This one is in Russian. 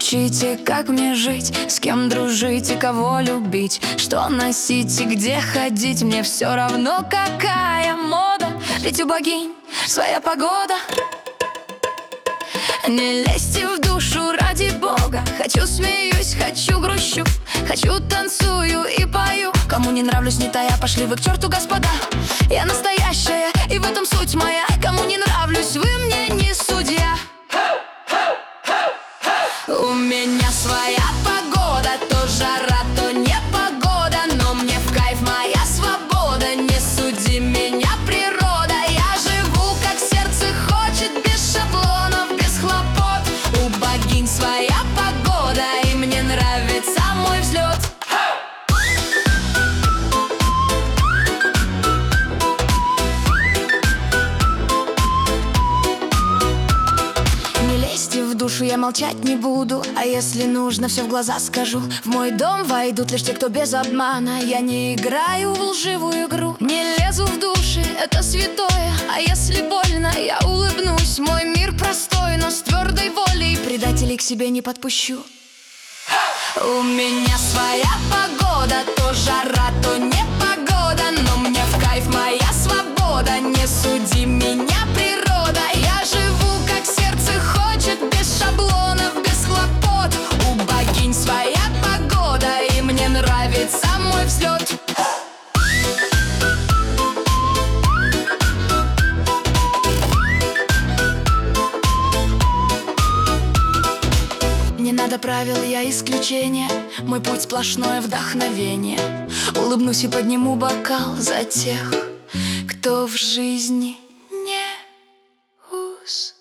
Учите, как мне жить, с кем дружить и кого любить, что носить и где ходить. Мне все равно, какая мода, ведь у богинь своя погода. Не лезьте в душу ради бога. Хочу смеюсь, хочу грущу, хочу танцую и пою. Кому не нравлюсь, не тая, пошли вы к черту, господа. Я настоящая, и в этом суть моя. Кому не нравлюсь, вы мне не судья. У меня своя погода, то жара, то непогода, но мне в кайф моя свобода. Не суди меня, природа. Я живу, как сердце хочет, без шаблонов, без хлопот. У богинь своя погода, и мне нравится мой взлет. Не лезьте в душу, я молчать не буду. А если нужно, все в глаза скажу. В мой дом войдут лишь те, кто без обмана. Я не играю в лживую игру. Не лезу в души, это святое. А если больно, я улыбнусь. Мой мир простой, но с твердой волей. Предателей к себе не подпущу. У меня своя погода, то жара, то непогода, но мне в кайф моя свобода. Не суди меня, природа. Я живу, как сердце хочет, без шаблонов, без хлопот. У богинь своя погода, и мне нравится мой взлет. Не надо правил, я исключение. Мой путь сплошное вдохновение. Улыбнусь и подниму бокал за тех, кто в жизни не успел.